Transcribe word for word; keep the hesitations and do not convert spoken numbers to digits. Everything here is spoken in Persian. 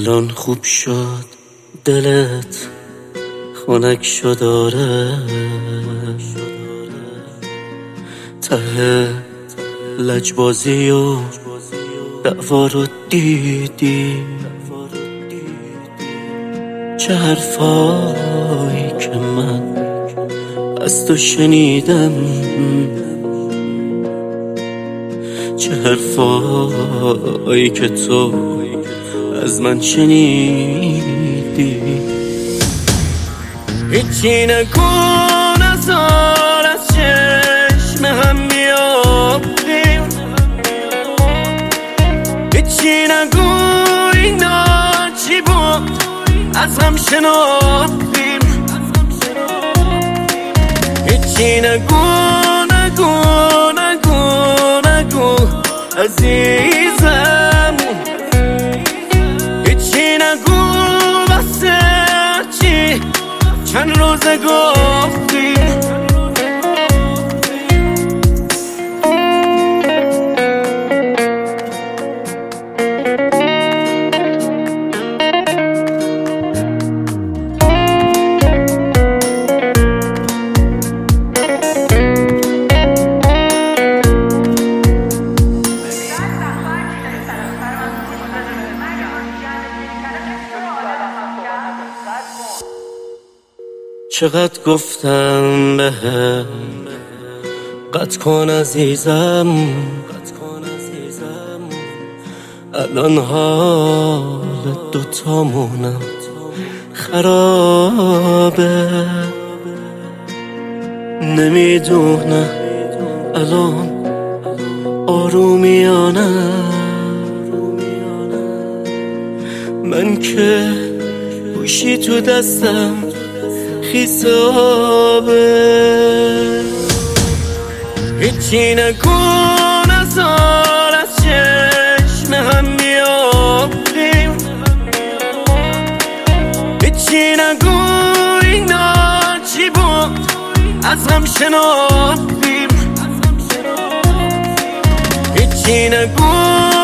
الان خوب شد دلت خنک شد آره، ته لجبازی و دعوا رو دیدی، چه حرفایی که من از تو شنیدم، چه حرفایی که تو از من شنیدی. هیچی نکن ازار از چشم هم بیافتیم، هیچی نگو اینا چی بود از هم شناختیم، هیچی نگو نگو نگو نگو عزیزم، هیچی نگو واسه چی چند روزه گفتیم. چقدر گفتم بهم قطع کن عزیزم، الان حال دوتامونم خرابه، نمیدونم الان آرومیانه من که گوشی تو دستم خیسابه. هیچی نکن ازار از چشم هم بیافتیم، هیچی نگو اینا چی بود از هم شناختیم، هیچی نگو